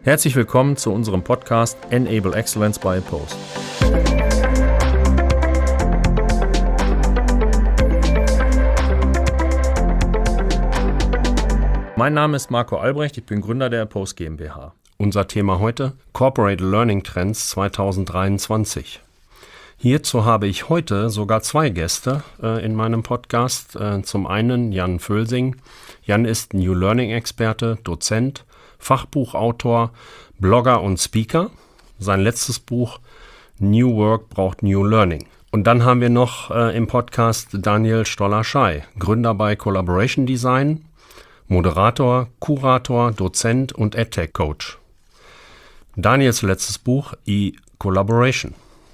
Herzlich willkommen zu unserem Podcast Enable Excellence by Post. Mein Name ist Marco Albrecht, ich bin Gründer der Post GmbH. Unser Thema heute: Corporate Learning Trends 2023. Hierzu habe ich heute sogar zwei Gäste in meinem Podcast. Zum einen Jan Völsing. Jan ist New Learning Experte, Dozent, Fachbuchautor, Blogger und Speaker. Sein letztes Buch New Work braucht New Learning. Und dann haben wir noch im Podcast Daniel Stoller-Schei, Gründer bei Collaboration Design, Moderator, Kurator, Dozent und EdTech Coach. Daniels letztes Buch E-Collaboration.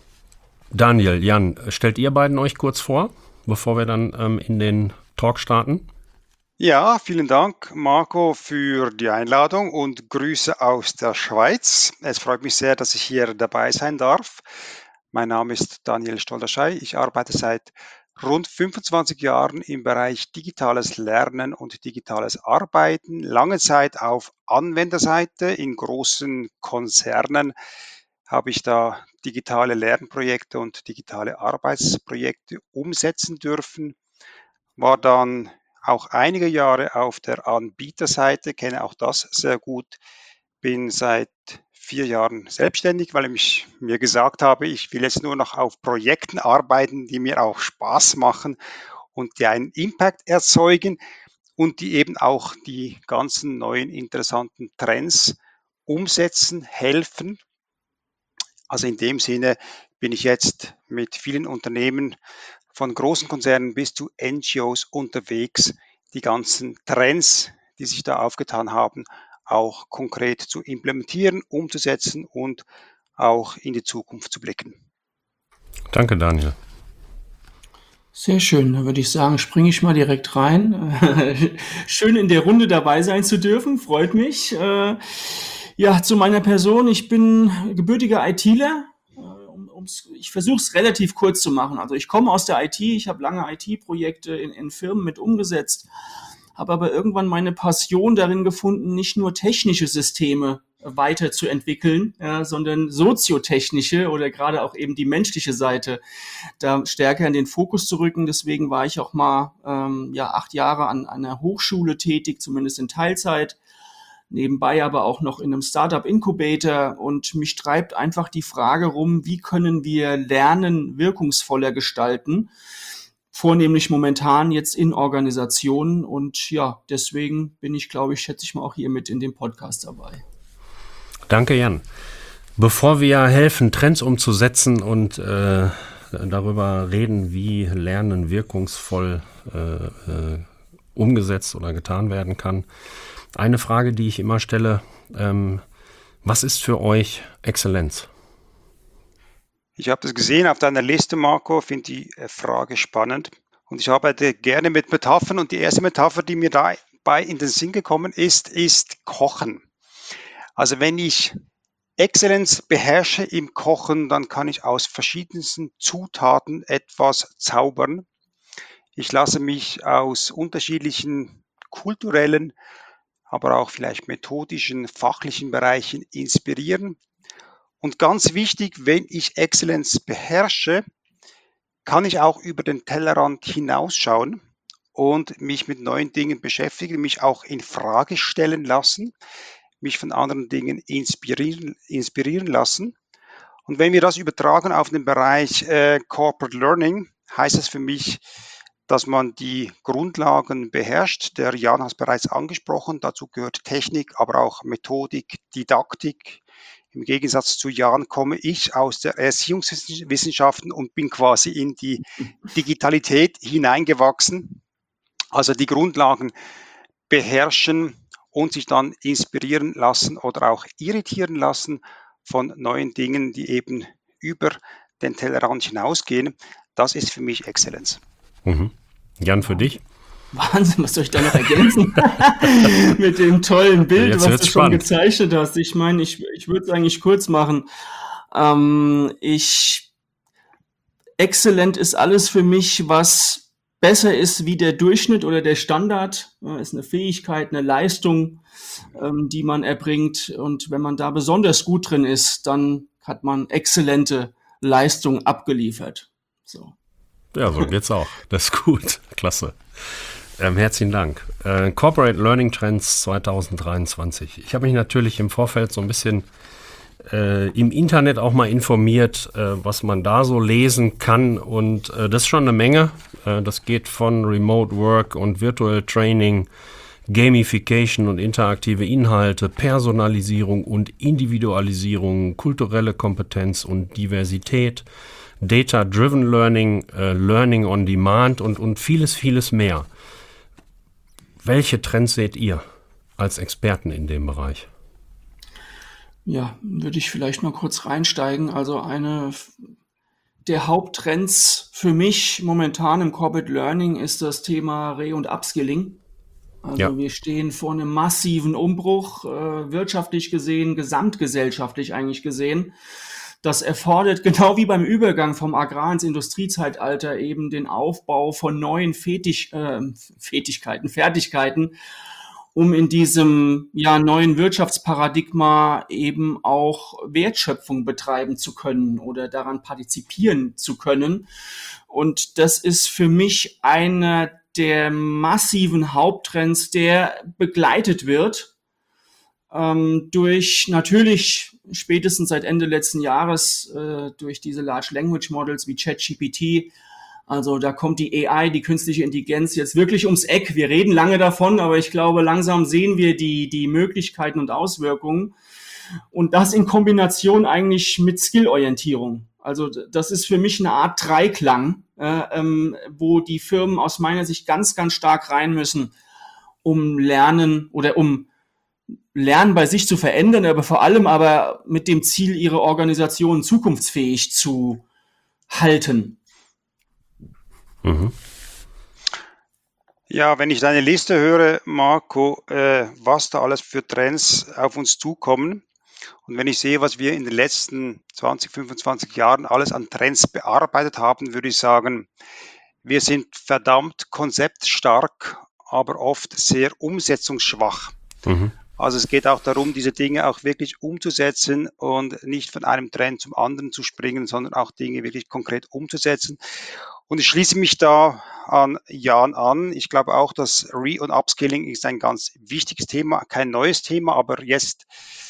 Daniel, Jan, stellt ihr beiden euch kurz vor, bevor wir dann in den Talk starten? Ja, vielen Dank, Marco, für die Einladung und Grüße aus der Schweiz. Es freut mich sehr, dass ich hier dabei sein darf. Mein Name ist Daniel Stoller-Schei. Ich arbeite seit rund 25 Jahren im Bereich digitales Lernen und digitales Arbeiten. Lange Zeit auf Anwenderseite in großen Konzernen habe ich da digitale Lernprojekte und digitale Arbeitsprojekte umsetzen dürfen. War dann auch einige Jahre auf der Anbieterseite, kenne auch das sehr gut. Bin seit 4 Jahren selbstständig, weil ich mir gesagt habe, ich will jetzt nur noch auf Projekten arbeiten, die mir auch Spaß machen und die einen Impact erzeugen und die eben auch die ganzen neuen interessanten Trends umsetzen, helfen. Also in dem Sinne bin ich jetzt mit vielen Unternehmen von großen Konzernen bis zu NGOs unterwegs, die ganzen Trends, die sich da aufgetan haben, auch konkret zu implementieren, umzusetzen und auch in die Zukunft zu blicken. Danke, Daniel. Sehr schön, dann würde ich sagen, springe ich mal direkt rein. Schön in der Runde dabei sein zu dürfen, freut mich. Ja, zu meiner Person, ich bin gebürtiger ITler. Ich versuche es relativ kurz zu machen. Also ich komme aus der IT, ich habe lange IT-Projekte in Firmen mit umgesetzt, habe aber irgendwann meine Passion darin gefunden, nicht nur technische Systeme weiterzuentwickeln, sondern soziotechnische oder gerade auch eben die menschliche Seite da stärker in den Fokus zu rücken. Deswegen war ich auch mal 8 Jahre an einer Hochschule tätig, zumindest in Teilzeit. Nebenbei aber auch noch in einem Startup-Incubator, und mich treibt einfach die Frage rum, wie können wir Lernen wirkungsvoller gestalten, vornehmlich momentan jetzt in Organisationen, und ja, deswegen bin ich, glaube ich, schätze ich mal auch hier mit in dem Podcast dabei. Danke, Jan. Bevor wir helfen, Trends umzusetzen und darüber reden, wie Lernen wirkungsvoll umgesetzt oder getan werden kann, eine Frage, die ich immer stelle: Was ist für euch Exzellenz? Ich habe das gesehen auf deiner Liste, Marco, finde die Frage spannend. Und ich arbeite gerne mit Metaphern, und die erste Metapher, die mir dabei in den Sinn gekommen ist Kochen. Also wenn ich Exzellenz beherrsche im Kochen, dann kann ich aus verschiedensten Zutaten etwas zaubern. Ich lasse mich aus unterschiedlichen kulturellen, aber auch vielleicht methodischen, fachlichen Bereichen inspirieren. Und ganz wichtig, wenn ich Exzellenz beherrsche, kann ich auch über den Tellerrand hinausschauen und mich mit neuen Dingen beschäftigen, mich auch in Frage stellen lassen, mich von anderen Dingen inspirieren lassen. Und wenn wir das übertragen auf den Bereich Corporate Learning, heißt es für mich, dass man die Grundlagen beherrscht. Der Jan hat es bereits angesprochen. Dazu gehört Technik, aber auch Methodik, Didaktik. Im Gegensatz zu Jan komme ich aus der Erziehungswissenschaften und bin quasi in die Digitalität hineingewachsen. Also die Grundlagen beherrschen und sich dann inspirieren lassen oder auch irritieren lassen von neuen Dingen, die eben über den Tellerrand hinausgehen. Das ist für mich Exzellenz. Mhm. Jan, für dich? Wahnsinn, was soll ich da noch ergänzen? Mit dem tollen Bild, was du schon gezeichnet hast. Ich meine, ich würde es eigentlich kurz machen. Exzellent ist alles für mich, was besser ist wie der Durchschnitt oder der Standard, ist eine Fähigkeit, eine Leistung, die man erbringt. Und wenn man da besonders gut drin ist, dann hat man exzellente Leistung abgeliefert. So. Ja, so geht's auch. Das ist gut. Klasse. Herzlichen Dank. Corporate Learning Trends 2023. Ich habe mich natürlich im Vorfeld so ein bisschen im Internet auch mal informiert, was man da so lesen kann. Und das ist schon eine Menge. Das geht von Remote Work und Virtual Training, Gamification und interaktive Inhalte, Personalisierung und Individualisierung, kulturelle Kompetenz und Diversität, Data-Driven Learning, Learning on Demand und vieles, vieles mehr. Welche Trends seht ihr als Experten in dem Bereich? Ja, würde ich vielleicht mal kurz reinsteigen. Also eine der Haupttrends für mich momentan im Corporate Learning ist das Thema Re- und Upskilling. Also Ja. wir stehen vor einem massiven Umbruch, wirtschaftlich gesehen, gesamtgesellschaftlich eigentlich gesehen. Das erfordert, genau wie beim Übergang vom Agrar- ins Industriezeitalter, eben den Aufbau von neuen Fertigkeiten, um in diesem neuen Wirtschaftsparadigma eben auch Wertschöpfung betreiben zu können oder daran partizipieren zu können. Und das ist für mich einer der massiven Haupttrends, der begleitet wird durch natürlich spätestens seit Ende letzten Jahres durch diese Large Language Models wie ChatGPT. Also da kommt die AI, die künstliche Intelligenz jetzt wirklich ums Eck. Wir reden lange davon, aber ich glaube, langsam sehen wir die Möglichkeiten und Auswirkungen. Und das in Kombination eigentlich mit Skillorientierung. Also das ist für mich eine Art Dreiklang, wo die Firmen aus meiner Sicht ganz, ganz stark rein müssen, um Lernen bei sich zu verändern, aber vor allem aber mit dem Ziel, ihre Organisation zukunftsfähig zu halten. Mhm. Ja, wenn ich deine Liste höre, Marco, was da alles für Trends auf uns zukommen und wenn ich sehe, was wir in den letzten 20, 25 Jahren alles an Trends bearbeitet haben, würde ich sagen, wir sind verdammt konzeptstark, aber oft sehr umsetzungsschwach. Mhm. Also es geht auch darum, diese Dinge auch wirklich umzusetzen und nicht von einem Trend zum anderen zu springen, sondern auch Dinge wirklich konkret umzusetzen. Und ich schließe mich da an Jan an. Ich glaube auch, dass Re- und Upskilling ist ein ganz wichtiges Thema, kein neues Thema, aber jetzt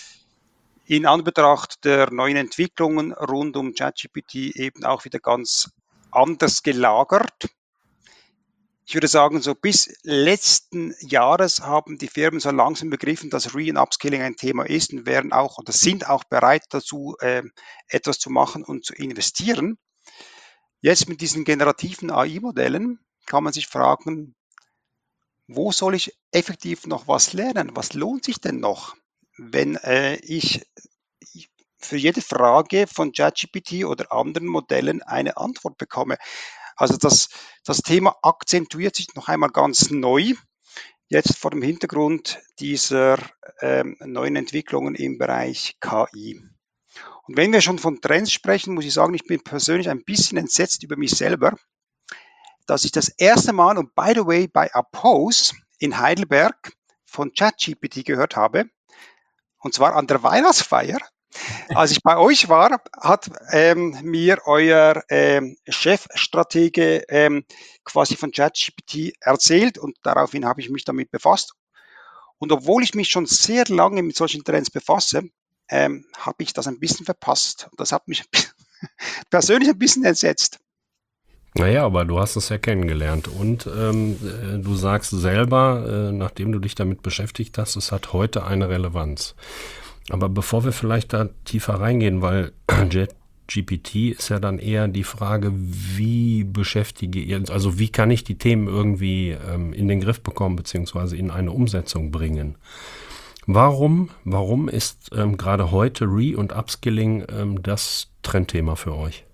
in Anbetracht der neuen Entwicklungen rund um ChatGPT eben auch wieder ganz anders gelagert. Ich würde sagen, so bis letzten Jahres haben die Firmen so langsam begriffen, dass Re- und Upskilling ein Thema ist und wären auch oder sind auch bereit dazu, etwas zu machen und zu investieren. Jetzt mit diesen generativen AI-Modellen kann man sich fragen, wo soll ich effektiv noch was lernen? Was lohnt sich denn noch, wenn ich für jede Frage von ChatGPT oder anderen Modellen eine Antwort bekomme? Also das Thema akzentuiert sich noch einmal ganz neu, jetzt vor dem Hintergrund dieser neuen Entwicklungen im Bereich KI. Und wenn wir schon von Trends sprechen, muss ich sagen, ich bin persönlich ein bisschen entsetzt über mich selber, dass ich das erste Mal, und by the way, bei Appose in Heidelberg von ChatGPT gehört habe, und zwar an der Weihnachtsfeier. Als ich bei euch war, hat mir euer Chefstratege quasi von ChatGPT erzählt und daraufhin habe ich mich damit befasst. Und obwohl ich mich schon sehr lange mit solchen Trends befasse, habe ich das ein bisschen verpasst. Das hat mich persönlich ein bisschen entsetzt. Naja, aber du hast es ja kennengelernt und du sagst selber, nachdem du dich damit beschäftigt hast, es hat heute eine Relevanz. Aber bevor wir vielleicht da tiefer reingehen, weil ChatGPT ist ja dann eher die Frage, wie beschäftige ihr, also wie kann ich die Themen irgendwie in den Griff bekommen, beziehungsweise in eine Umsetzung bringen. Warum ist gerade heute Re- und Upskilling das Trendthema für euch?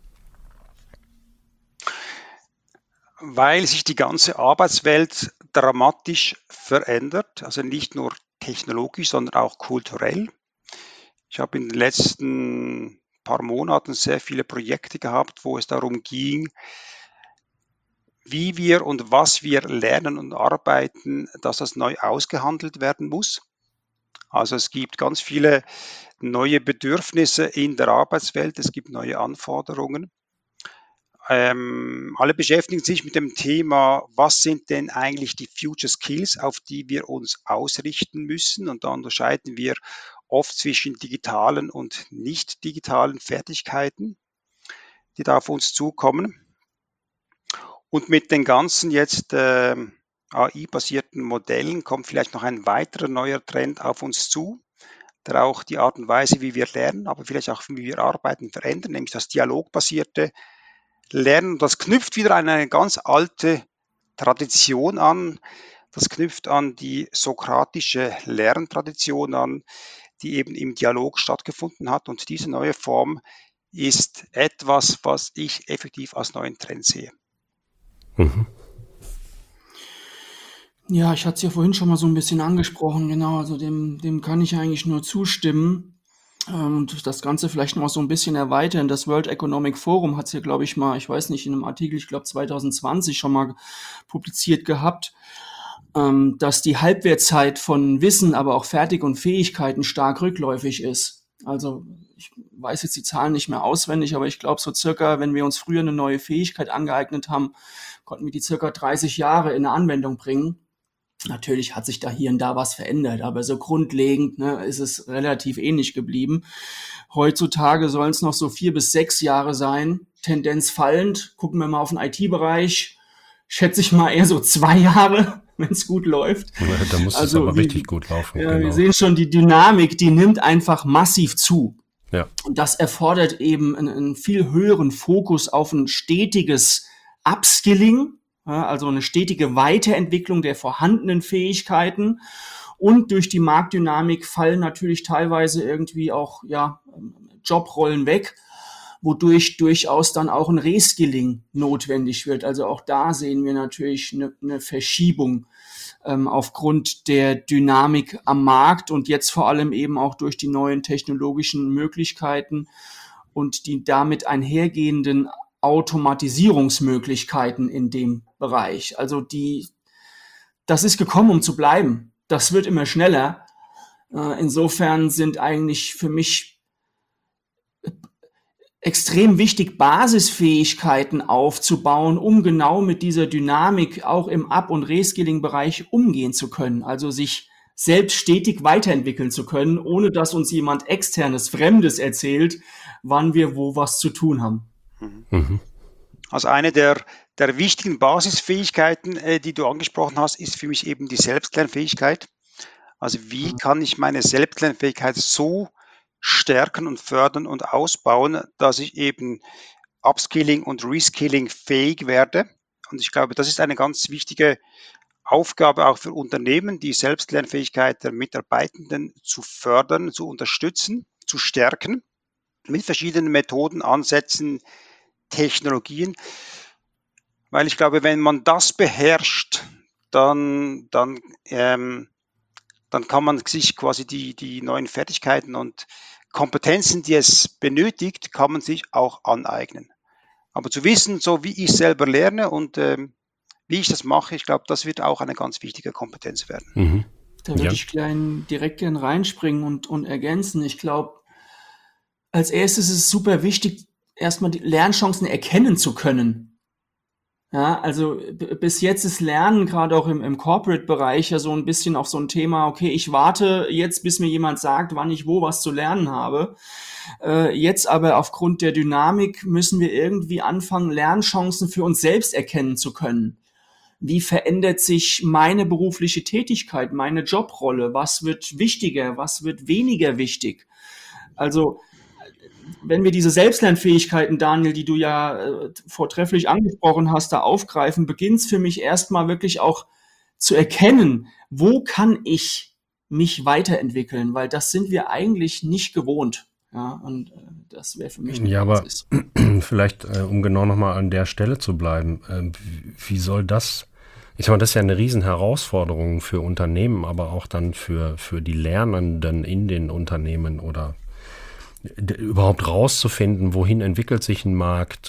Weil sich die ganze Arbeitswelt dramatisch verändert, also nicht nur technologisch, sondern auch kulturell. Ich habe in den letzten paar Monaten sehr viele Projekte gehabt, wo es darum ging, wie wir und was wir lernen und arbeiten, dass das neu ausgehandelt werden muss. Also es gibt ganz viele neue Bedürfnisse in der Arbeitswelt, es gibt neue Anforderungen. Alle beschäftigen sich mit dem Thema, was sind denn eigentlich die Future Skills, auf die wir uns ausrichten müssen? Und da unterscheiden wir oft zwischen digitalen und nicht digitalen Fertigkeiten, die da auf uns zukommen. Und mit den ganzen jetzt AI-basierten Modellen kommt vielleicht noch ein weiterer neuer Trend auf uns zu, der auch die Art und Weise, wie wir lernen, aber vielleicht auch, wie wir arbeiten, verändern, nämlich das dialogbasierte Lernen. Das knüpft wieder an eine ganz alte Tradition an. Das knüpft an die sokratische Lerntradition an, die eben im Dialog stattgefunden hat. Und diese neue Form ist etwas, was ich effektiv als neuen Trend sehe. Mhm. Ja, ich hatte es ja vorhin schon mal so ein bisschen angesprochen, genau, also dem kann ich eigentlich nur zustimmen, und das Ganze vielleicht noch mal so ein bisschen erweitern. Das World Economic Forum hat es ja, glaube ich mal, ich weiß nicht, in einem Artikel, ich glaube 2020 schon mal publiziert gehabt, dass die Halbwertszeit von Wissen, aber auch Fertig und Fähigkeiten stark rückläufig ist. Also, ich weiß jetzt die Zahlen nicht mehr auswendig, aber ich glaube so circa, wenn wir uns früher eine neue Fähigkeit angeeignet haben, konnten wir die circa 30 Jahre in eine Anwendung bringen. Natürlich hat sich da hier und da was verändert, aber so grundlegend, ne, ist es relativ ähnlich geblieben. Heutzutage sollen es noch so 4 bis 6 Jahre sein, Tendenz fallend. Gucken wir mal auf den IT-Bereich, schätze ich mal eher so 2 Jahre, wenn es gut läuft. Ja, da muss es Also aber richtig gut laufen. ja, wir Genau. sehen schon, die Dynamik, die nimmt einfach massiv zu. Ja. Und das erfordert eben einen viel höheren Fokus auf ein stetiges Upskilling, ja, also eine stetige Weiterentwicklung der vorhandenen Fähigkeiten. Und durch die Marktdynamik fallen natürlich teilweise irgendwie auch Jobrollen weg, wodurch durchaus dann auch ein Reskilling notwendig wird. Also auch da sehen wir natürlich eine Verschiebung aufgrund der Dynamik am Markt und jetzt vor allem eben auch durch die neuen technologischen Möglichkeiten und die damit einhergehenden Automatisierungsmöglichkeiten in dem Bereich. Also das ist gekommen, um zu bleiben. Das wird immer schneller. Insofern sind eigentlich für mich extrem wichtig, Basisfähigkeiten aufzubauen, um genau mit dieser Dynamik auch im Up- und Reskilling-Bereich umgehen zu können. Also sich selbst stetig weiterentwickeln zu können, ohne dass uns jemand externes, Fremdes erzählt, wann wir wo was zu tun haben. Mhm. Also eine der wichtigen Basisfähigkeiten, die du angesprochen hast, ist für mich eben die Selbstlernfähigkeit. Also wie kann ich meine Selbstlernfähigkeit so stärken und fördern und ausbauen, dass ich eben Upskilling und Reskilling fähig werde. Und ich glaube, das ist eine ganz wichtige Aufgabe auch für Unternehmen, die Selbstlernfähigkeit der Mitarbeitenden zu fördern, zu unterstützen, zu stärken, mit verschiedenen Methoden, Ansätzen, Technologien. Weil ich glaube, wenn man das beherrscht, dann kann man sich quasi die neuen Fertigkeiten und Kompetenzen, die es benötigt, kann man sich auch aneignen. Aber zu wissen, so wie ich selber lerne und wie ich das mache, ich glaube, das wird auch eine ganz wichtige Kompetenz werden. Mhm. Da würde Ja. ich direkt gern reinspringen und ergänzen. Ich glaube, als erstes ist es super wichtig, erstmal die Lernchancen erkennen zu können. Ja, also bis jetzt ist Lernen gerade auch im Corporate-Bereich ja so ein bisschen auch so ein Thema, okay, ich warte jetzt, bis mir jemand sagt, wann ich wo was zu lernen habe. Jetzt aber aufgrund der Dynamik müssen wir irgendwie anfangen, Lernchancen für uns selbst erkennen zu können. Wie verändert sich meine berufliche Tätigkeit, meine Jobrolle? Was wird wichtiger? Was wird weniger wichtig? Also, wenn wir diese Selbstlernfähigkeiten, Daniel, die du ja vortrefflich angesprochen hast, da aufgreifen, beginnt es für mich erstmal wirklich auch zu erkennen, wo kann ich mich weiterentwickeln, weil das sind wir eigentlich nicht gewohnt. Ja, und das wäre für mich eine Ja, aber Basis. vielleicht, um genau nochmal an der Stelle zu bleiben, wie soll das, ich meine, das ist ja eine Riesenherausforderung für Unternehmen, aber auch dann für die Lernenden in den Unternehmen oder überhaupt rauszufinden, wohin entwickelt sich ein Markt,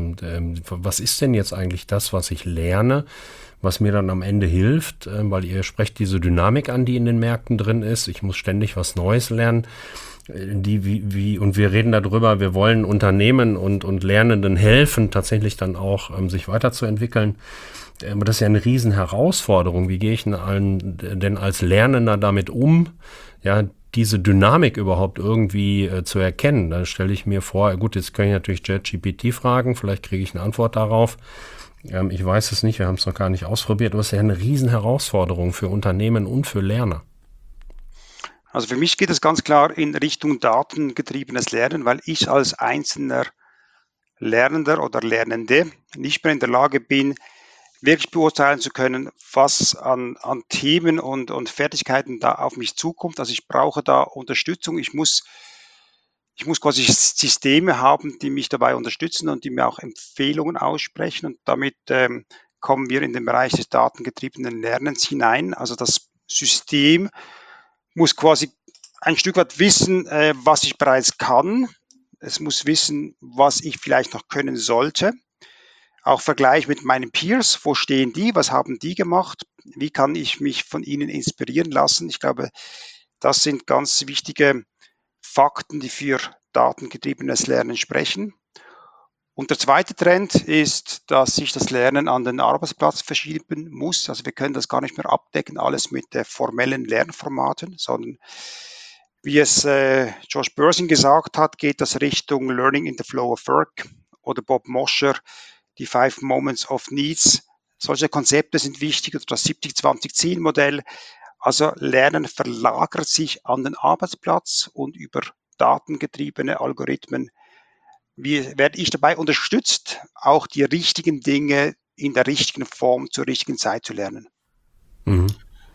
was ist denn jetzt eigentlich das, was ich lerne, was mir dann am Ende hilft, weil ihr sprecht diese Dynamik an, die in den Märkten drin ist. Ich muss ständig was Neues lernen. Und wir reden darüber, wir wollen Unternehmen und Lernenden helfen, tatsächlich dann auch sich weiterzuentwickeln. Aber das ist ja eine riesen Herausforderung. Wie gehe ich denn als Lernender damit um? Ja, diese Dynamik überhaupt irgendwie zu erkennen. Da stelle ich mir vor, gut, jetzt kann ich natürlich ChatGPT fragen, vielleicht kriege ich eine Antwort darauf. Ich weiß es nicht, wir haben es noch gar nicht ausprobiert, aber es ist ja eine riesen Herausforderung für Unternehmen und für Lerner. Also für mich geht es ganz klar in Richtung datengetriebenes Lernen, weil ich als einzelner Lernender oder Lernende nicht mehr in der Lage bin, wirklich beurteilen zu können, was an Themen und Fertigkeiten da auf mich zukommt. Also ich brauche da Unterstützung. Ich muss quasi Systeme haben, die mich dabei unterstützen und die mir auch Empfehlungen aussprechen. Und damit kommen wir in den Bereich des datengetriebenen Lernens hinein. Also das System muss quasi ein Stück weit wissen, was ich bereits kann. Es muss wissen, was ich vielleicht noch können sollte. Auch Vergleich mit meinen Peers. Wo stehen die? Was haben die gemacht? Wie kann ich mich von ihnen inspirieren lassen? Ich glaube, das sind ganz wichtige Fakten, die für datengetriebenes Lernen sprechen. Und der zweite Trend ist, dass sich das Lernen an den Arbeitsplatz verschieben muss. Also wir können das gar nicht mehr abdecken, alles mit formellen Lernformaten, sondern wie es Josh Berzin gesagt hat, geht das Richtung Learning in the Flow of Work oder Bob Mosher, die 5 Moments of Needs. Solche Konzepte sind wichtig, oder das 70-20-10-Modell. Also Lernen verlagert sich an den Arbeitsplatz und über datengetriebene Algorithmen werde ich dabei unterstützt, auch die richtigen Dinge in der richtigen Form zur richtigen Zeit zu lernen. Mhm.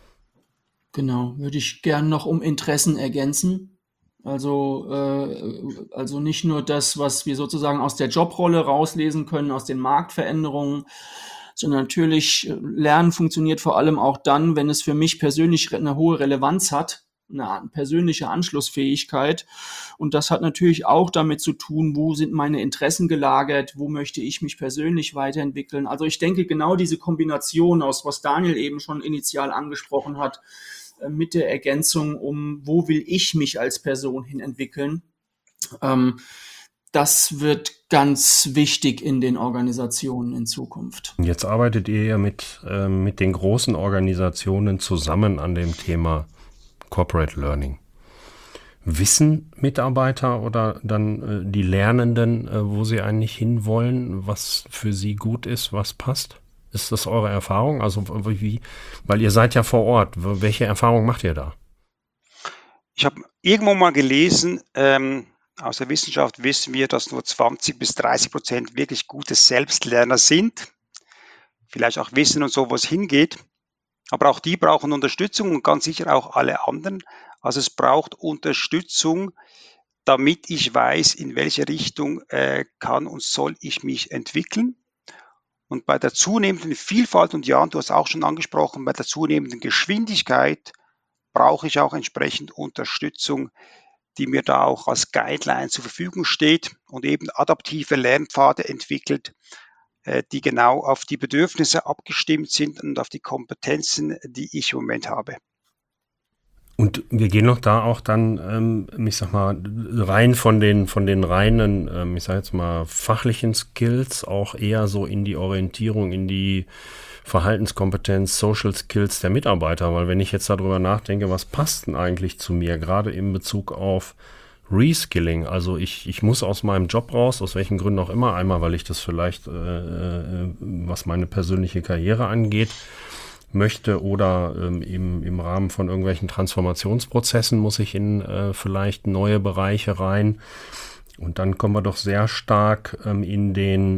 Genau, würde ich gern noch um Interessen ergänzen. Also nicht nur das, was wir sozusagen aus der Jobrolle rauslesen können, aus den Marktveränderungen, sondern natürlich Lernen funktioniert vor allem auch dann, wenn es für mich persönlich eine hohe Relevanz hat, eine persönliche Anschlussfähigkeit. Und das hat natürlich auch damit zu tun, wo sind meine Interessen gelagert, wo möchte ich mich persönlich weiterentwickeln. Also ich denke, genau diese Kombination aus, was Daniel eben schon initial angesprochen hat, mit der Ergänzung wo will ich mich als Person hin entwickeln, das wird ganz wichtig in den Organisationen in Zukunft. Jetzt arbeitet ihr ja mit den großen Organisationen zusammen an dem Thema Corporate Learning. Wissen Mitarbeiter oder dann die Lernenden, wo sie eigentlich hinwollen, was für sie gut ist, was passt? Ist das eure Erfahrung? Also weil ihr seid ja vor Ort. Welche Erfahrung macht ihr da? Ich habe irgendwo mal gelesen, aus der Wissenschaft wissen wir, dass nur 20-30% wirklich gute Selbstlerner sind. Vielleicht auch wissen und so, wo es hingeht. Aber auch die brauchen Unterstützung und ganz sicher auch alle anderen. Also es braucht Unterstützung, damit ich weiß, in welche Richtung kann und soll ich mich entwickeln. Und bei der zunehmenden Vielfalt, und Jan, du hast auch schon angesprochen, bei der zunehmenden Geschwindigkeit brauche ich auch entsprechend Unterstützung, die mir da auch als Guideline zur Verfügung steht und eben adaptive Lernpfade entwickelt, die genau auf die Bedürfnisse abgestimmt sind und auf die Kompetenzen, die ich im Moment habe. Und wir gehen noch da auch dann, ich sag mal, rein von den reinen, ich sag jetzt mal, fachlichen Skills auch eher so in die Orientierung, in die Verhaltenskompetenz, Social Skills der Mitarbeiter. Weil wenn ich jetzt darüber nachdenke, was passt denn eigentlich zu mir, gerade in Bezug auf Reskilling, also ich muss aus meinem Job raus, aus welchen Gründen auch immer, einmal, weil ich das vielleicht, was meine persönliche Karriere angeht, möchte oder im Rahmen von irgendwelchen Transformationsprozessen muss ich in vielleicht neue Bereiche rein. Und dann kommen wir doch sehr stark in den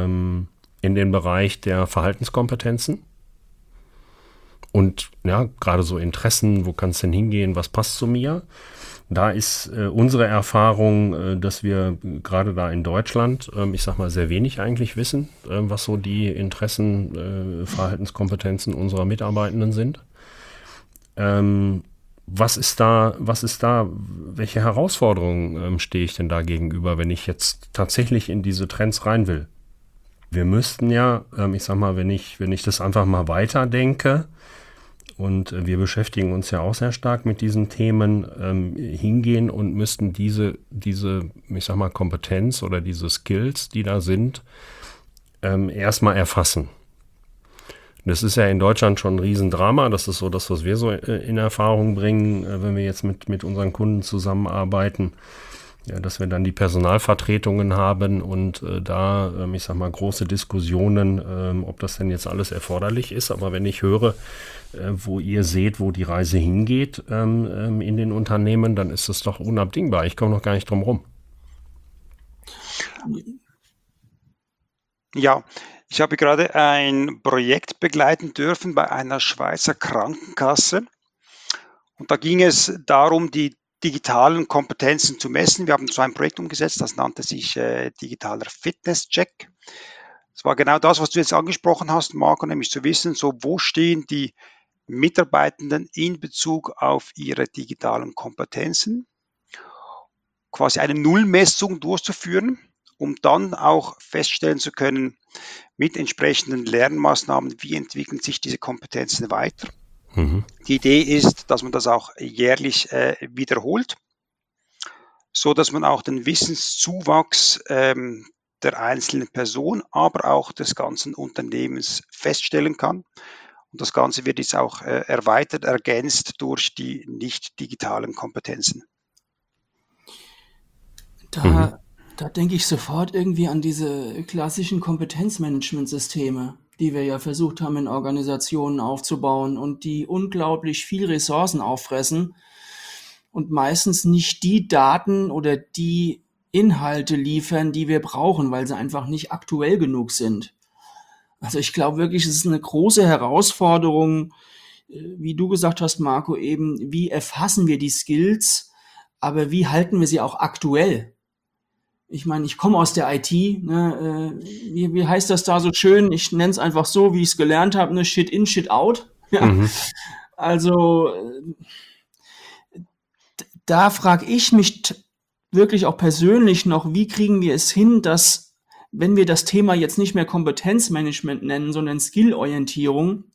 Bereich der Verhaltenskompetenzen. Und ja, gerade so Interessen, wo kann es denn hingehen, was passt zu mir? Da ist unsere Erfahrung, dass wir gerade da in Deutschland, ich sag mal, sehr wenig eigentlich wissen, was so die Interessen, Verhaltenskompetenzen unserer Mitarbeitenden sind. welche Herausforderungen stehe ich denn da gegenüber, wenn ich jetzt tatsächlich in diese Trends rein will? Wir müssten ja, ich sag mal, wenn ich das einfach mal weiterdenke, und wir beschäftigen uns ja auch sehr stark mit diesen Themen, hingehen und müssten diese, ich sag mal, Kompetenz oder diese Skills, die da sind, erstmal erfassen. Das ist ja in Deutschland schon ein Riesendrama. Das ist so das, was wir so in Erfahrung bringen, wenn wir jetzt mit unseren Kunden zusammenarbeiten. Ja, dass wir dann die Personalvertretungen haben und ich sag mal, große Diskussionen, ob das denn jetzt alles erforderlich ist. Aber wenn ich höre, wo ihr seht, wo die Reise hingeht in den Unternehmen, dann ist das doch unabdingbar. Ich komme noch gar nicht drum rum. Ja, ich habe gerade ein Projekt begleiten dürfen bei einer Schweizer Krankenkasse. Und da ging es darum, die digitalen Kompetenzen zu messen. Wir haben so ein Projekt umgesetzt, das nannte sich digitaler Fitnesscheck. Das war genau das, was du jetzt angesprochen hast, Marco, nämlich zu wissen, so wo stehen die Mitarbeitenden in Bezug auf ihre digitalen Kompetenzen, quasi eine Nullmessung durchzuführen, um dann auch feststellen zu können, mit entsprechenden Lernmaßnahmen, wie entwickeln sich diese Kompetenzen weiter. Die Idee ist, dass man das auch jährlich wiederholt, so dass man auch den Wissenszuwachs der einzelnen Person, aber auch des ganzen Unternehmens feststellen kann. Und das Ganze wird jetzt auch erweitert, ergänzt durch die nicht digitalen Kompetenzen. Da denke ich sofort irgendwie an diese klassischen Kompetenzmanagementsysteme, die wir ja versucht haben, in Organisationen aufzubauen und die unglaublich viel Ressourcen auffressen und meistens nicht die Daten oder die Inhalte liefern, die wir brauchen, weil sie einfach nicht aktuell genug sind. Also ich glaube wirklich, es ist eine große Herausforderung, wie du gesagt hast, Marco, eben, wie erfassen wir die Skills, aber wie halten wir sie auch aktuell? Ich meine, ich komme aus der IT, ne, wie heißt das da so schön? Ich nenne es einfach so, wie ich es gelernt habe, ne, Shit in, Shit out. Ja. Also da frage ich mich wirklich auch persönlich noch, wie kriegen wir es hin, dass, wenn wir das Thema jetzt nicht mehr Kompetenzmanagement nennen, sondern Skillorientierung,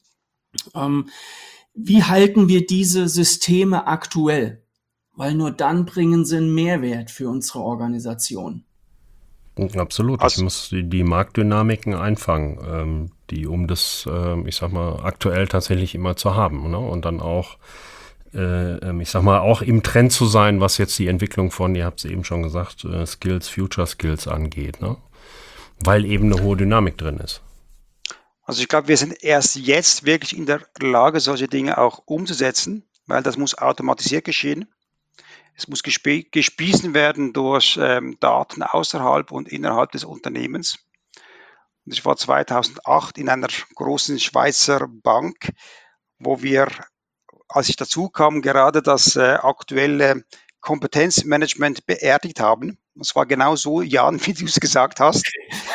wie halten wir diese Systeme aktuell? Weil nur dann bringen sie einen Mehrwert für unsere Organisation. Absolut. Ich muss die Marktdynamiken einfangen, um das, ich sag mal, aktuell tatsächlich immer zu haben, ne? Und dann auch, ich sag mal, auch im Trend zu sein, was jetzt die Entwicklung von, ihr habt es eben schon gesagt, Skills, Future Skills angeht, ne? Weil eben eine hohe Dynamik drin ist. Also ich glaube, wir sind erst jetzt wirklich in der Lage, solche Dinge auch umzusetzen, weil das muss automatisiert geschehen. Es muss gespiesen werden durch Daten außerhalb und innerhalb des Unternehmens. Und ich war 2008 in einer großen Schweizer Bank, wo wir, als ich dazu kam, gerade das aktuelle Kompetenzmanagement beerdigt haben. Und es war genau so, Jan, wie du es gesagt hast.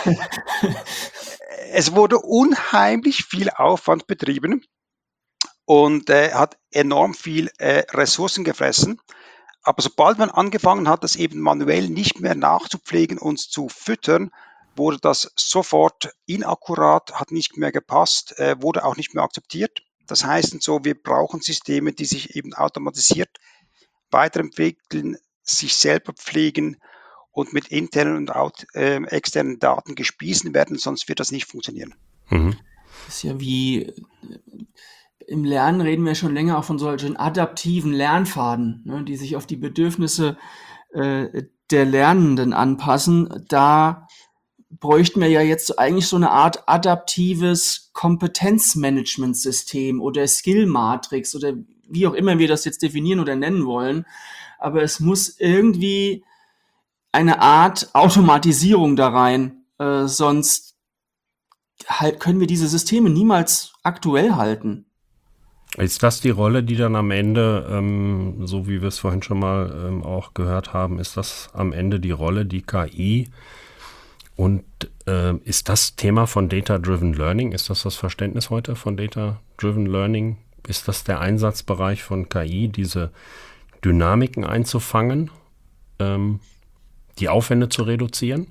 Es wurde unheimlich viel Aufwand betrieben und hat enorm viel Ressourcen gefressen. Aber sobald man angefangen hat, das eben manuell nicht mehr nachzupflegen und zu füttern, wurde das sofort inakkurat, hat nicht mehr gepasst, wurde auch nicht mehr akzeptiert. Das heißt so, wir brauchen Systeme, die sich eben automatisiert weiterentwickeln, sich selber pflegen und mit internen und externen Daten gespiesen werden, sonst wird das nicht funktionieren. Das ist ja wie im Lernen reden wir schon länger auch von solchen adaptiven Lernpfaden, ne, die sich auf die Bedürfnisse der Lernenden anpassen. Da bräuchten wir ja jetzt eigentlich so eine Art adaptives Kompetenzmanagementsystem oder Skill-Matrix oder wie auch immer wir das jetzt definieren oder nennen wollen. Aber es muss irgendwie eine Art Automatisierung da rein, sonst können wir diese Systeme niemals aktuell halten. Ist das die Rolle, die dann am Ende, so wie wir es vorhin schon mal auch gehört haben, ist das am Ende die Rolle, die KI? Und ist das Thema von Data-Driven Learning? Ist das Verständnis heute von Data-Driven Learning? Ist das der Einsatzbereich von KI, diese Dynamiken einzufangen, die Aufwände zu reduzieren?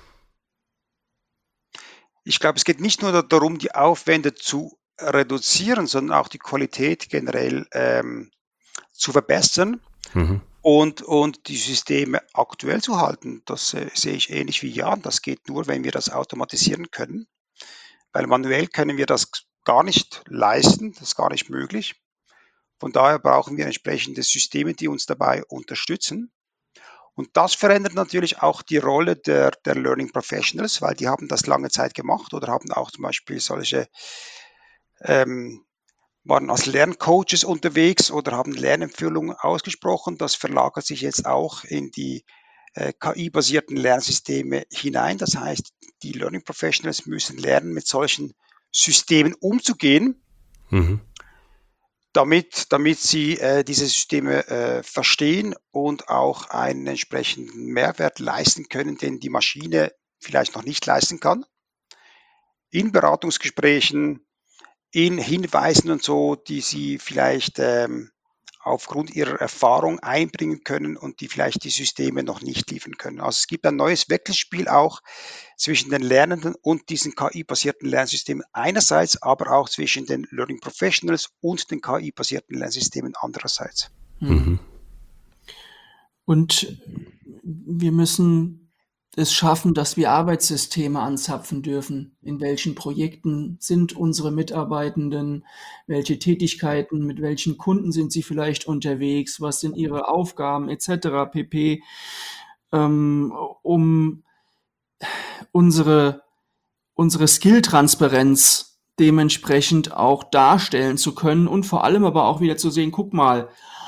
Ich glaube, es geht nicht nur darum, die Aufwände zu reduzieren, sondern auch die Qualität generell zu verbessern Mhm. und die Systeme aktuell zu halten. Das sehe ich ähnlich wie Jan. Das geht nur, wenn wir das automatisieren können, weil manuell können wir das gar nicht leisten, das ist gar nicht möglich. Von daher brauchen wir entsprechende Systeme, die uns dabei unterstützen. Und das verändert natürlich auch die Rolle der Learning Professionals, weil die haben das lange Zeit gemacht oder haben auch zum Beispiel solche, ähm, waren als Lerncoaches unterwegs oder haben Lernempfehlungen ausgesprochen. Das verlagert sich jetzt auch in die KI-basierten Lernsysteme hinein. Das heißt, die Learning Professionals müssen lernen, mit solchen Systemen umzugehen, Mhm. damit sie diese Systeme verstehen und auch einen entsprechenden Mehrwert leisten können, den die Maschine vielleicht noch nicht leisten kann. In Beratungsgesprächen, in Hinweisen und so, die sie vielleicht aufgrund ihrer Erfahrung einbringen können und die vielleicht die Systeme noch nicht liefern können. Also es gibt ein neues Wechselspiel auch zwischen den Lernenden und diesen KI-basierten Lernsystemen einerseits, aber auch zwischen den Learning Professionals und den KI-basierten Lernsystemen andererseits. Mhm. Und wir müssen es schaffen, dass wir Arbeitssysteme anzapfen dürfen. In welchen Projekten sind unsere Mitarbeitenden? Welche Tätigkeiten, mit welchen Kunden sind sie vielleicht unterwegs? Was sind ihre Aufgaben etc. pp. Um unsere Skill-Transparenz dementsprechend auch darstellen zu können und vor allem aber auch wieder zu sehen, guck mal,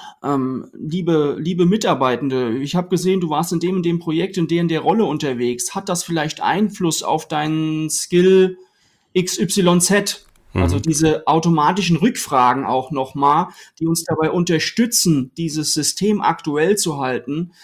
liebe Mitarbeitende, ich habe gesehen, du warst in dem und dem Projekt in der Rolle unterwegs. Hat das vielleicht Einfluss auf deinen Skill XYZ? Also diese automatischen Rückfragen auch nochmal, die uns dabei unterstützen, dieses System aktuell zu halten.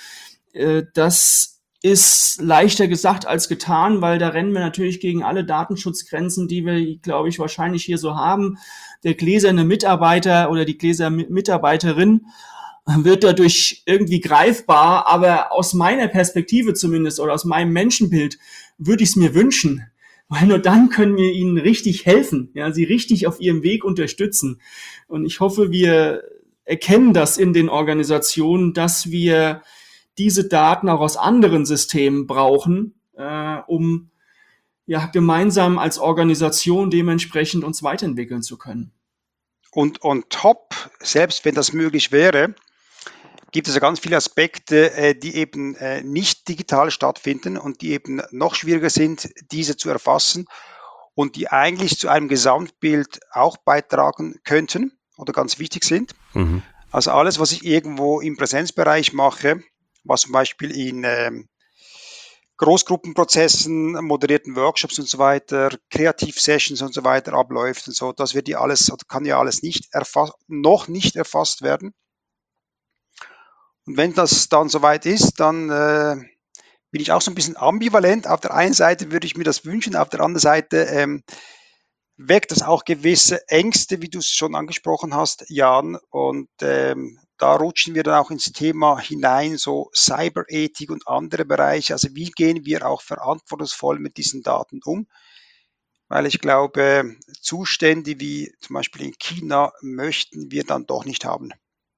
Das ist leichter gesagt als getan, weil da rennen wir natürlich gegen alle Datenschutzgrenzen, die wir, glaube ich, wahrscheinlich hier so haben. Der gläserne Mitarbeiter oder die gläserne Mitarbeiterin wird dadurch irgendwie greifbar, aber aus meiner Perspektive zumindest oder aus meinem Menschenbild würde ich es mir wünschen, weil nur dann können wir ihnen richtig helfen, ja, sie richtig auf ihrem Weg unterstützen. Und ich hoffe, wir erkennen das in den Organisationen, dass wir diese Daten auch aus anderen Systemen brauchen, um ja gemeinsam als Organisation dementsprechend uns weiterentwickeln zu können. Und on top, selbst wenn das möglich wäre, gibt es ja ganz viele Aspekte, die eben nicht digital stattfinden und die eben noch schwieriger sind, diese zu erfassen und die eigentlich zu einem Gesamtbild auch beitragen könnten oder ganz wichtig sind. Mhm. Also alles, was ich irgendwo im Präsenzbereich mache, was zum Beispiel in Großgruppenprozessen, moderierten Workshops und so weiter, Kreativ-Sessions und so weiter abläuft und so, das wird ja alles, kann ja alles noch nicht erfasst werden. Und wenn das dann soweit ist, dann bin ich auch so ein bisschen ambivalent. Auf der einen Seite würde ich mir das wünschen, auf der anderen Seite weckt das auch gewisse Ängste, wie du es schon angesprochen hast, Jan. Und da rutschen wir dann auch ins Thema hinein, so Cyberethik und andere Bereiche. Also wie gehen wir auch verantwortungsvoll mit diesen Daten um? Weil ich glaube, Zustände wie zum Beispiel in China möchten wir dann doch nicht haben.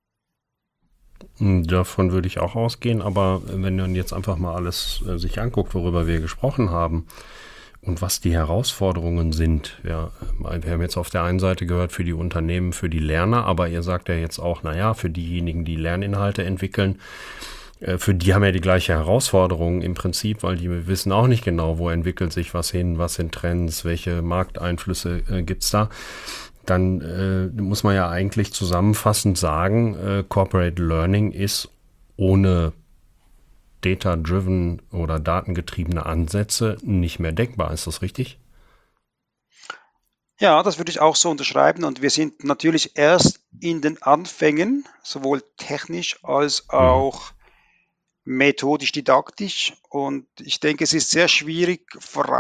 Davon würde ich auch ausgehen, aber wenn man jetzt einfach mal alles sich anguckt, worüber wir gesprochen haben und was die Herausforderungen sind. Ja, wir haben jetzt auf der einen Seite gehört für die Unternehmen, für die Lerner, aber ihr sagt ja jetzt auch, naja, für diejenigen, die Lerninhalte entwickeln, für die haben ja die gleiche Herausforderung im Prinzip, weil die wissen auch nicht genau, wo entwickelt sich was hin, was sind Trends, welche Markteinflüsse gibt's da. Dann muss man ja eigentlich zusammenfassend sagen, Corporate Learning ist ohne data-driven oder datengetriebene Ansätze nicht mehr denkbar. Ist das richtig? Ja, das würde ich auch so unterschreiben. Und wir sind natürlich erst in den Anfängen, sowohl technisch als auch methodisch, didaktisch. Und ich denke, es ist sehr schwierig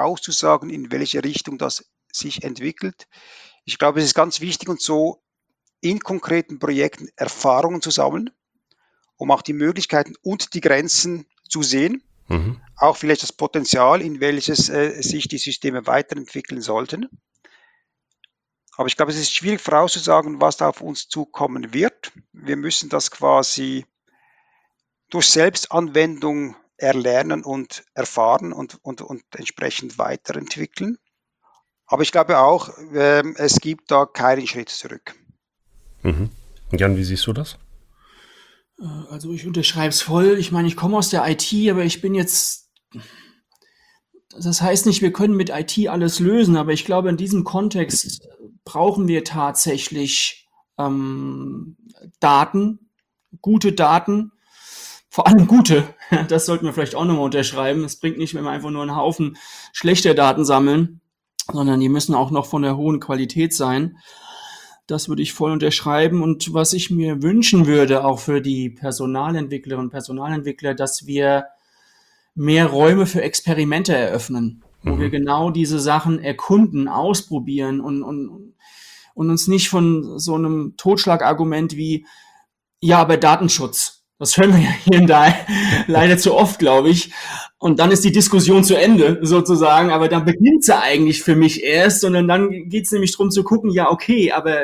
vorauszusagen, in welche Richtung das sich entwickelt. Ich glaube, es ist ganz wichtig und so in konkreten Projekten Erfahrungen zu sammeln, um auch die Möglichkeiten und die Grenzen zu sehen, auch vielleicht das Potenzial, in welches sich die Systeme weiterentwickeln sollten. Aber ich glaube, es ist schwierig vorauszusagen, was da auf uns zukommen wird. Wir müssen das quasi durch Selbstanwendung erlernen und erfahren und entsprechend weiterentwickeln. Aber ich glaube auch, es gibt da keinen Schritt zurück. Jan, wie siehst du das? Also ich unterschreibe es voll. Ich meine, ich komme aus der IT, aber ich bin jetzt. Das heißt nicht, wir können mit IT alles lösen, aber ich glaube, in diesem Kontext brauchen wir tatsächlich Daten, gute Daten, vor allem gute. Das sollten wir vielleicht auch nochmal unterschreiben. Es bringt nicht, wenn wir einfach nur einen Haufen schlechter Daten sammeln, sondern die müssen auch noch von der hohen Qualität sein. Das würde ich voll unterschreiben. Und was ich mir wünschen würde, auch für die Personalentwicklerinnen und Personalentwickler, dass wir mehr Räume für Experimente eröffnen, wo wir genau diese Sachen erkunden, ausprobieren und uns nicht von so einem Totschlagargument wie, ja, aber Datenschutz, das hören wir ja hier und da leider zu oft, glaube ich. Und dann ist die Diskussion zu Ende, sozusagen. Aber dann beginnt sie eigentlich für mich erst. Und dann geht es nämlich darum zu gucken, ja, okay, aber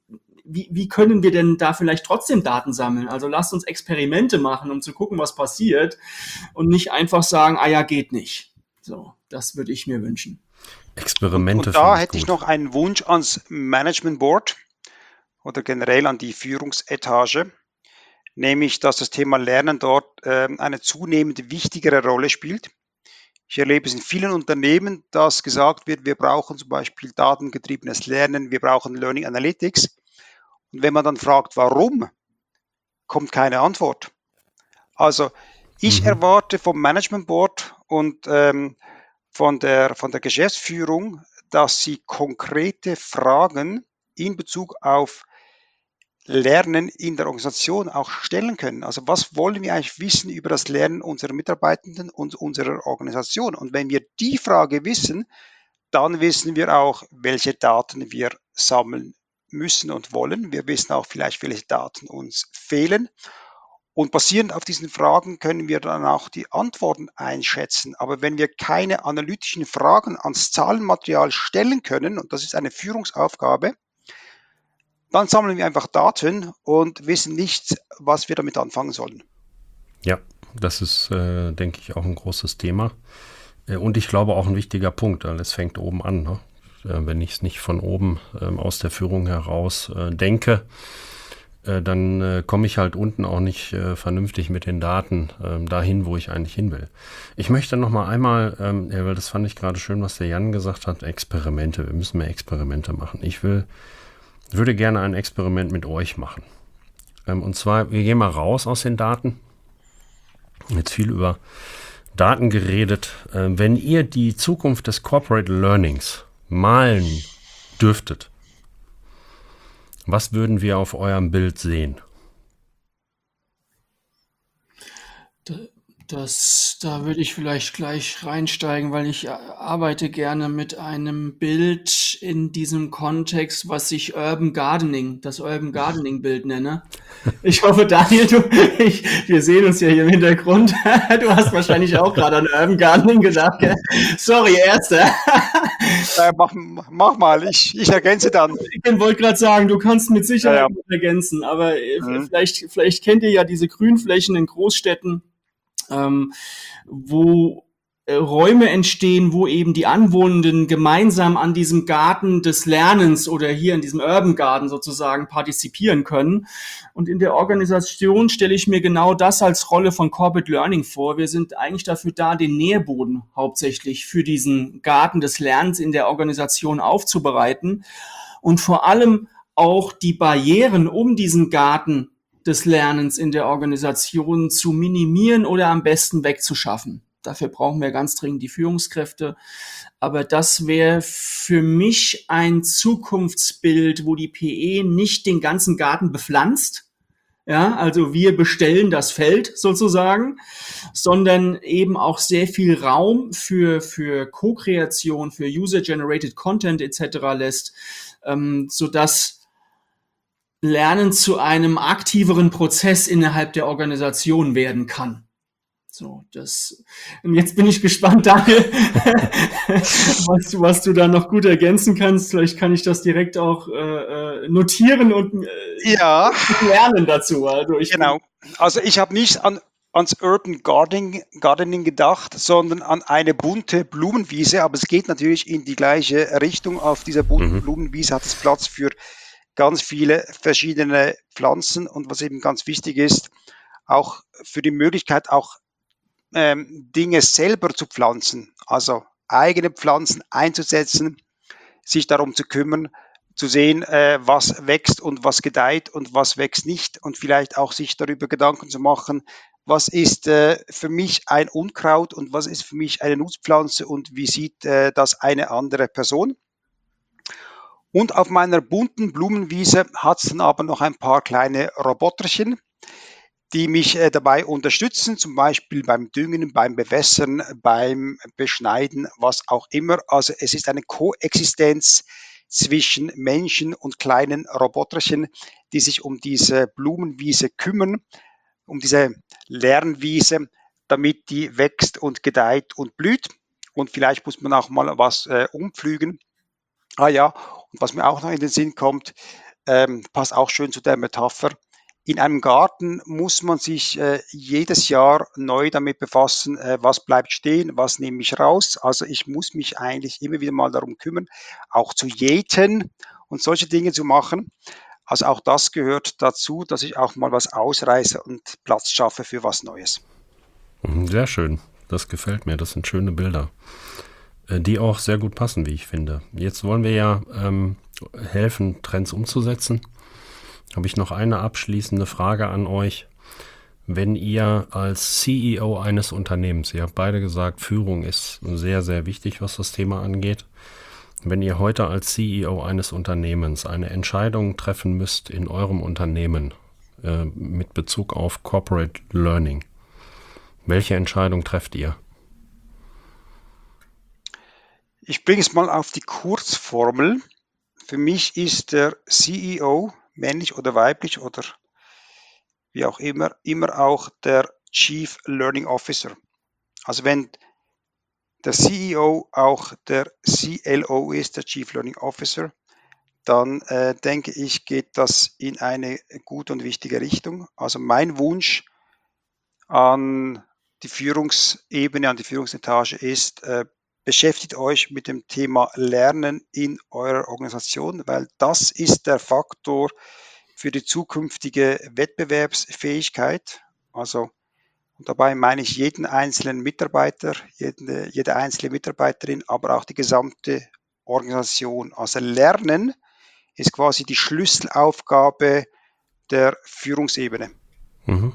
wie können wir denn da vielleicht trotzdem Daten sammeln? Also lasst uns Experimente machen, um zu gucken, was passiert. Und nicht einfach sagen, ah ja, geht nicht. So, das würde ich mir wünschen. Experimente. Und da hätte ich noch einen Wunsch ans Management Board oder generell an die Führungsetage, nämlich, dass das Thema Lernen dort eine zunehmend wichtigere Rolle spielt. Ich erlebe es in vielen Unternehmen, dass gesagt wird, wir brauchen zum Beispiel datengetriebenes Lernen, wir brauchen Learning Analytics. Und wenn man dann fragt, warum, kommt keine Antwort. Also ich erwarte vom Management Board und von der Geschäftsführung, dass sie konkrete Fragen in Bezug auf Lernen in der Organisation auch stellen können. Also was wollen wir eigentlich wissen über das Lernen unserer Mitarbeitenden und unserer Organisation? Und wenn wir die Frage wissen, dann wissen wir auch, welche Daten wir sammeln müssen und wollen. Wir wissen auch vielleicht, welche Daten uns fehlen. Und basierend auf diesen Fragen können wir dann auch die Antworten einschätzen. Aber wenn wir keine analytischen Fragen ans Zahlenmaterial stellen können, und das ist eine Führungsaufgabe, dann sammeln wir einfach Daten und wissen nicht, was wir damit anfangen sollen. Ja, das ist, denke ich, auch ein großes Thema. Und ich glaube auch ein wichtiger Punkt, weil es fängt oben an. Ne? Wenn ich es nicht von oben aus der Führung heraus denke, dann komme ich halt unten auch nicht vernünftig mit den Daten dahin, wo ich eigentlich hin will. Ich möchte noch mal einmal, weil das fand ich gerade schön, was der Jan gesagt hat, Experimente. Wir müssen mehr Experimente machen. Ich würde gerne ein Experiment mit euch machen. Und zwar, wir gehen mal raus aus den Daten. Jetzt viel über Daten geredet. Wenn ihr die Zukunft des Corporate Learnings malen dürftet, was würden wir auf eurem Bild sehen? Da würde ich vielleicht gleich reinsteigen, weil ich arbeite gerne mit einem Bild in diesem Kontext, was ich das Urban Gardening Bild nenne. Ich hoffe, Daniel, wir sehen uns ja hier im Hintergrund. Du hast wahrscheinlich auch gerade an Urban Gardening gedacht, gell? Sorry, Erster. Mach mal, ich ergänze dann. Ich wollte gerade sagen, du kannst mit Sicherheit ergänzen, aber vielleicht kennt ihr ja diese Grünflächen in Großstädten, wo Räume entstehen, wo eben die Anwohnenden gemeinsam an diesem Garten des Lernens oder hier in diesem Urban Garden sozusagen partizipieren können. Und in der Organisation stelle ich mir genau das als Rolle von Corporate Learning vor. Wir sind eigentlich dafür da, den Nährboden hauptsächlich für diesen Garten des Lernens in der Organisation aufzubereiten und vor allem auch die Barrieren um diesen Garten des Lernens in der Organisation zu minimieren oder am besten wegzuschaffen. Dafür brauchen wir ganz dringend die Führungskräfte. Aber das wäre für mich ein Zukunftsbild, wo die PE nicht den ganzen Garten bepflanzt. Ja, also wir bestellen das Feld sozusagen, sondern eben auch sehr viel Raum für Co-Kreation, für User-Generated Content etc. lässt, sodass Lernen zu einem aktiveren Prozess innerhalb der Organisation werden kann. So, und jetzt bin ich gespannt, Daniel, was du da noch gut ergänzen kannst. Vielleicht kann ich das direkt auch notieren und Ja, lernen dazu. Also genau. Also ich habe nicht ans Urban Gardening gedacht, sondern an eine bunte Blumenwiese, aber es geht natürlich in die gleiche Richtung. Auf dieser bunten Blumenwiese hat es Platz für ganz viele verschiedene Pflanzen und was eben ganz wichtig ist, auch für die Möglichkeit, auch Dinge selber zu pflanzen, also eigene Pflanzen einzusetzen, sich darum zu kümmern, zu sehen, was wächst und was gedeiht und was wächst nicht und vielleicht auch sich darüber Gedanken zu machen, was ist für mich ein Unkraut und was ist für mich eine Nutzpflanze und wie sieht das eine andere Person. Und auf meiner bunten Blumenwiese hat es dann aber noch ein paar kleine Roboterchen, die mich dabei unterstützen, zum Beispiel beim Düngen, beim Bewässern, beim Beschneiden, was auch immer. Also es ist eine Koexistenz zwischen Menschen und kleinen Roboterchen, die sich um diese Blumenwiese kümmern, um diese Lernwiese, damit die wächst und gedeiht und blüht. Und vielleicht muss man auch mal was umpflügen. Ah ja, und was mir auch noch in den Sinn kommt, passt auch schön zu der Metapher. In einem Garten muss man sich jedes Jahr neu damit befassen, was bleibt stehen, was nehme ich raus. Also ich muss mich eigentlich immer wieder mal darum kümmern, auch zu jäten und solche Dinge zu machen. Also auch das gehört dazu, dass ich auch mal was ausreiße und Platz schaffe für was Neues. Sehr schön, das gefällt mir, das sind schöne Bilder, die auch sehr gut passen, wie ich finde. Jetzt wollen wir ja helfen, Trends umzusetzen. Habe ich noch eine abschließende Frage an euch. Wenn ihr als CEO eines Unternehmens, ihr habt beide gesagt, Führung ist sehr, sehr wichtig, was das Thema angeht. Wenn ihr heute als CEO eines Unternehmens eine Entscheidung treffen müsst in eurem Unternehmen mit Bezug auf Corporate Learning, welche Entscheidung trefft ihr? Ich bringe es mal auf die Kurzformel. Für mich ist der CEO, männlich oder weiblich oder wie auch immer auch der Chief Learning Officer. Also wenn der CEO auch der CLO ist, der Chief Learning Officer, dann denke ich, geht das in eine gute und wichtige Richtung. Also mein Wunsch an die Führungsebene, an die Führungsetage ist, beschäftigt euch mit dem Thema Lernen in eurer Organisation, weil das ist der Faktor für die zukünftige Wettbewerbsfähigkeit. Also und dabei meine ich jeden einzelnen Mitarbeiter, jede einzelne Mitarbeiterin, aber auch die gesamte Organisation. Also Lernen ist quasi die Schlüsselaufgabe der Führungsebene. Mhm.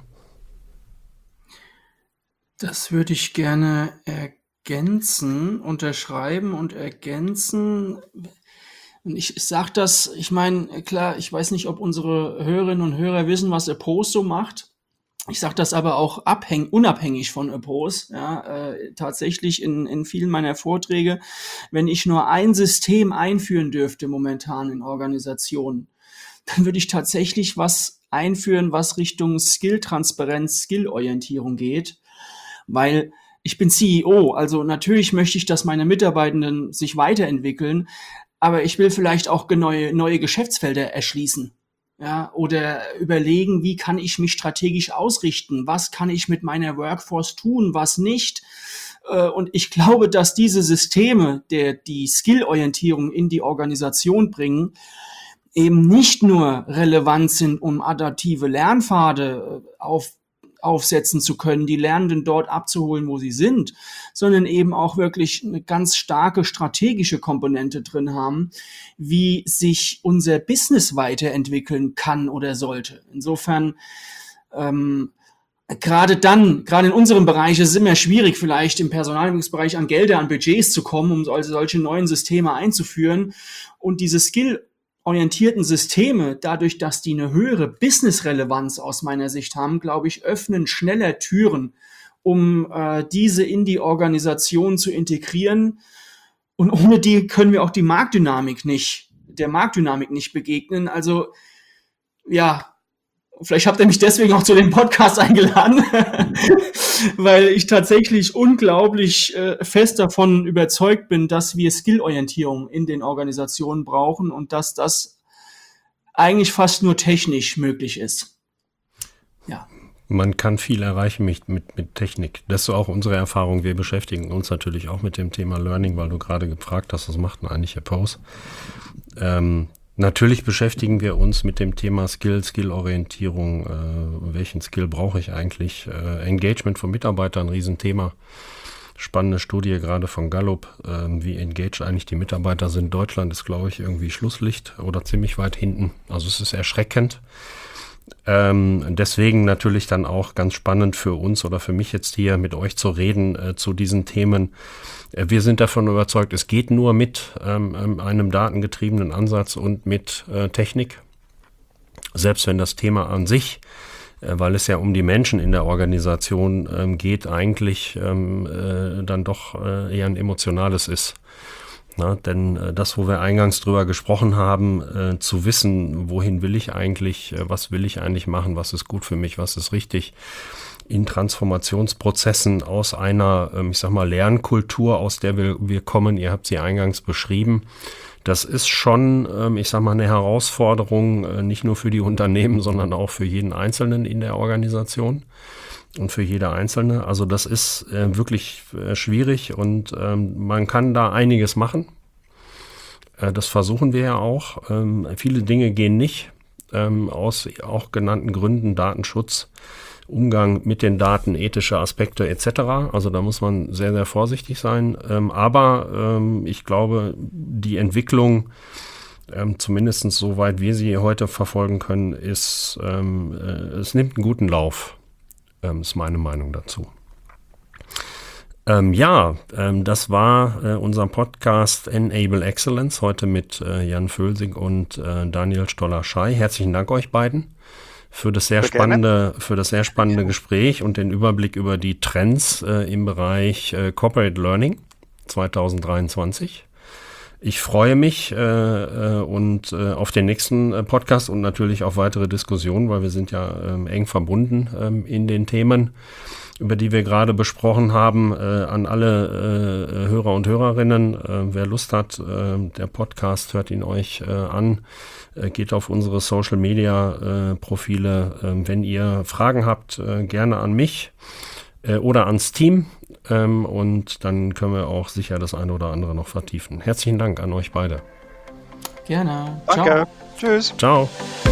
Das würde ich gerne ergänzen, unterschreiben und ergänzen. Und ich sage das, ich meine, klar, ich weiß nicht, ob unsere Hörerinnen und Hörer wissen, was Epos so macht. Ich sage das aber auch unabhängig von Epos. Ja, tatsächlich in vielen meiner Vorträge, wenn ich nur ein System einführen dürfte momentan in Organisationen, dann würde ich tatsächlich was einführen, was Richtung Skill-Transparenz, Skill-Orientierung geht. Weil ich bin CEO, also natürlich möchte ich, dass meine Mitarbeitenden sich weiterentwickeln, aber ich will vielleicht auch neue Geschäftsfelder erschließen. Ja, oder überlegen, wie kann ich mich strategisch ausrichten? Was kann ich mit meiner Workforce tun, was nicht? Und ich glaube, dass diese Systeme, die Skill-Orientierung in die Organisation bringen, eben nicht nur relevant sind, um adaptive Lernpfade aufsetzen zu können, die Lernenden dort abzuholen, wo sie sind, sondern eben auch wirklich eine ganz starke strategische Komponente drin haben, wie sich unser Business weiterentwickeln kann oder sollte. Insofern, gerade in unserem Bereich ist es immer schwierig, vielleicht im Personalentwicklungsbereich an Gelder, an Budgets zu kommen, um also solche neuen Systeme einzuführen. Und diese Skill-orientierten Systeme, dadurch, dass die eine höhere Business-Relevanz aus meiner Sicht haben, glaube ich, öffnen schneller Türen, um diese in die Organisation zu integrieren. Und ohne die können wir auch der Marktdynamik nicht begegnen. Also vielleicht habt ihr mich deswegen auch zu dem Podcast eingeladen, weil ich tatsächlich unglaublich fest davon überzeugt bin, dass wir Skillorientierung in den Organisationen brauchen und dass das eigentlich fast nur technisch möglich ist. Ja. Man kann viel erreichen mit Technik. Das ist auch unsere Erfahrung. Wir beschäftigen uns natürlich auch mit dem Thema Learning, weil du gerade gefragt hast, was macht denn eigentlich Herr Pose? Natürlich beschäftigen wir uns mit dem Thema Skillorientierung. Welchen Skill brauche ich eigentlich? Engagement von Mitarbeitern, ein Riesenthema. Spannende Studie gerade von Gallup, wie engaged eigentlich die Mitarbeiter sind. Deutschland ist, glaube ich, irgendwie Schlusslicht oder ziemlich weit hinten. Also es ist erschreckend. Deswegen natürlich dann auch ganz spannend für uns oder für mich jetzt hier mit euch zu reden zu diesen Themen. Wir sind davon überzeugt, es geht nur mit einem datengetriebenen Ansatz und mit Technik. Selbst wenn das Thema an sich, weil es ja um die Menschen in der Organisation geht, eigentlich dann doch eher ein emotionales ist. Na, denn das, wo wir eingangs drüber gesprochen haben, zu wissen, wohin will ich eigentlich, was will ich eigentlich machen, was ist gut für mich, was ist richtig, in Transformationsprozessen aus einer, ich sag mal, Lernkultur, aus der wir kommen, ihr habt sie eingangs beschrieben, das ist schon, ich sag mal, eine Herausforderung, nicht nur für die Unternehmen, sondern auch für jeden Einzelnen in der Organisation. Und für jeder Einzelne. Also das ist wirklich schwierig und man kann da einiges machen. Das versuchen wir ja auch. Viele Dinge gehen nicht, aus auch genannten Gründen, Datenschutz, Umgang mit den Daten, ethische Aspekte etc. Also da muss man sehr, sehr vorsichtig sein. Aber ich glaube, die Entwicklung, zumindest soweit wir sie heute verfolgen können, ist, es nimmt einen guten Lauf. Ist meine Meinung dazu. Das war unser Podcast Enable Excellence, heute mit Jan Völsing und Daniel Stoller-Schei. Herzlichen Dank euch beiden für das sehr spannende Gespräch und den Überblick über die Trends im Bereich Corporate Learning 2023. Ich freue mich auf den nächsten Podcast und natürlich auf weitere Diskussionen, weil wir sind ja eng verbunden in den Themen, über die wir gerade besprochen haben. An alle Hörer und Hörerinnen, wer Lust hat, der Podcast, hört ihn euch an, geht auf unsere Social-Media Profile. Wenn ihr Fragen habt, gerne an mich oder ans Team. Und dann können wir auch sicher das eine oder andere noch vertiefen. Herzlichen Dank an euch beide. Gerne. Danke. Ciao. Tschüss. Ciao.